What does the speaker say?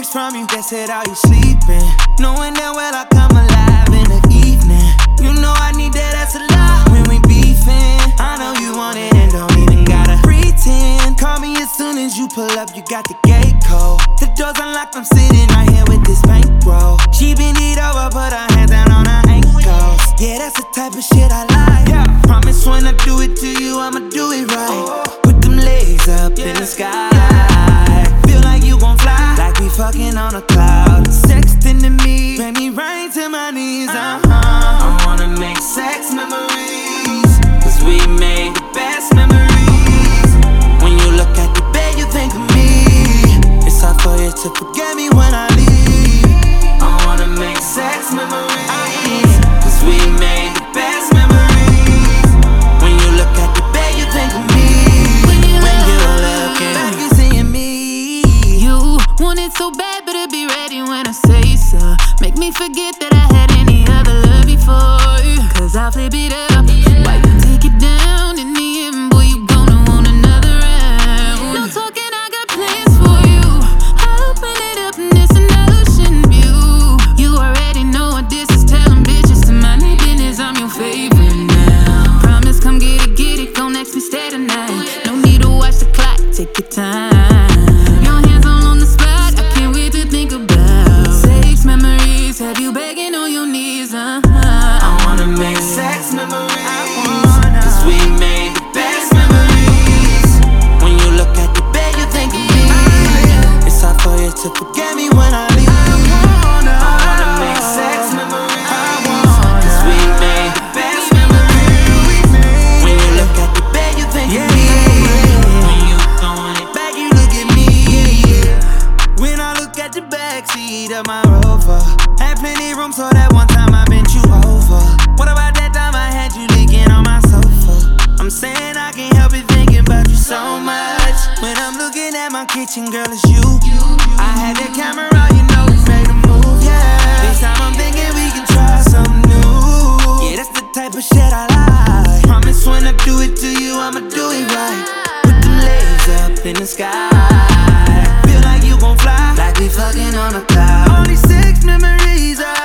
kiss from you. Guess it all you sleeping. Knowing that well I come alive in the evening. You know I need that ass a lot when we beefing. I know you want it and don't even gotta pretend. Call me as soon as you pull up, you got the gate code. The door's unlocked, I'm sitting right here with this bankroll. She bend it over, put her hands down on her ankles. Yeah, that's the type of shit I like. Promise when I do it to you, I'ma do it right. Put them legs up in the sky. Feel like you gon' fly, like we fucking on a cloud. Sexting to me, make me rain to my knees. I wanna make sex memories, cause we made the best memories. When you look at the bed, you think of me. It's hard for you to forget me when I leave. I wanna make sex memories, cause we made the best memories. When you look at the bed, you think of me. When you're looking back, you seeing me. You want it so bad, better be ready when I say so. Make me forget that I had any other love before, cause I'll flip it up. Why you take it down in the end, boy, you gonna want another round. No talking, I got plans for you. I'll open it up and it's an ocean view. You already know what this is, tell them bitches to mind their business, I'm your favorite now. Promise, come get it, gon' next me stay tonight. No need to watch the clock, take your time. Your hands all on the spot, I can't wait to think about sex memories, have you begging on your knees, I wanna make sex memories, cause we made the best memories. When you look at the bed, you think of me. It's hard for you to forget me when I leave. I wanna make sex memories, cause we made the best memories. When you look at the bed, you think of me. When you throwing it back, you look at me. When I look at the backseat of my Rover, had plenty room so that one time I bent you over. What about that time I had you leaking on my sofa? I'm saying I can't help it thinking about you so much. When I'm looking at my kitchen, girl, it's you. I had the camera, you know we made a move, yeah. This time I'm thinking we can try something new. Yeah, that's the type of shit I like. Promise when I do it to you, I'ma do it right. Put them legs up in the sky. Feel like you gon' fly, like we fucking on a cloud. All these sex memories